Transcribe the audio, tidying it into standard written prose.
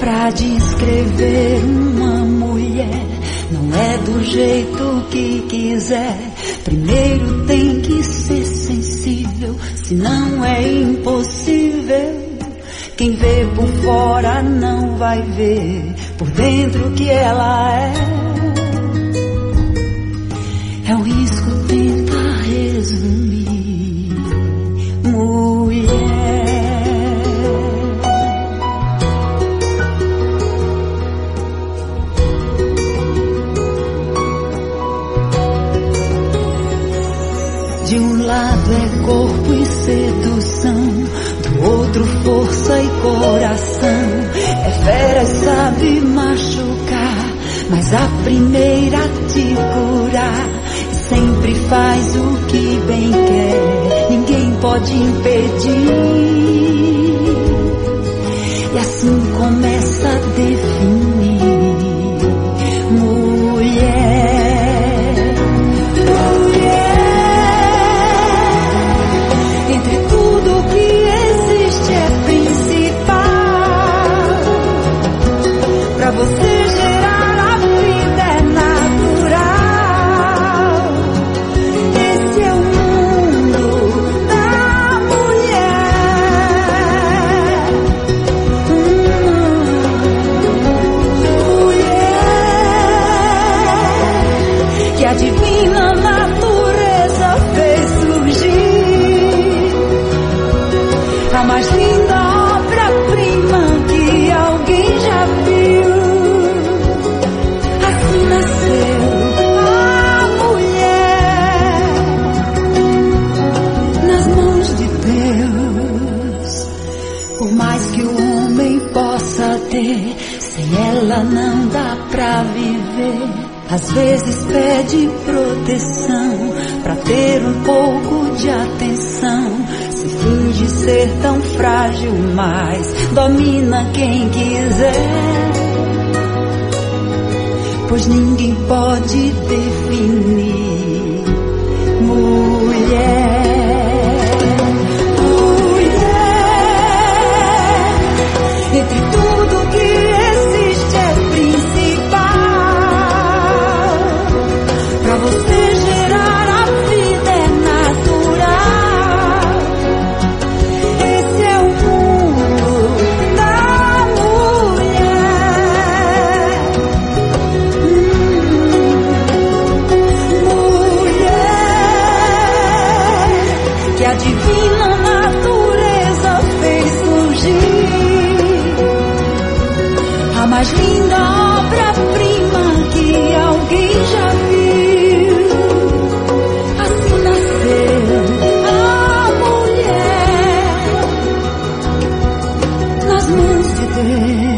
pra descrever uma mulher. Não é do jeito que quiser. Primeiro tem que ser sensível, senão é impossível. Quem vê por fora não vai ver por dentro que ela é. É o risco tentar resumir. Mulher. De um lado é corpo e sedução, do outro força e coração. É fera e sabe machucar, mas a primeira te curar. E sempre faz o que bem quer, ninguém pode impedir. E assim começa a definir. Mulher. Pra você gerar a vida é natural. Esse é o mundo da mulher. Mulher que a divina natureza fez surgir, a mais linda obra-prima que alguém já viu. Assim nasceu a mulher nas mãos de Deus. Por mais que o homem possa ter, sem ela não dá pra viver. Às vezes pede proteção pra ter um pouco de atenção. Se finge ser tão frágil, mas domina quem quiser. Pois ninguém pode definir. Mulher. Mulher. Entre tudo que existe é principal. Pra você gerar a vida é natural. Esse é o mundo da mulher. Mulher que a divina natureza fez surgir, a mais linda obra-prima que alguém já viu. Assim nasceu a mulher nas mãos de Deus.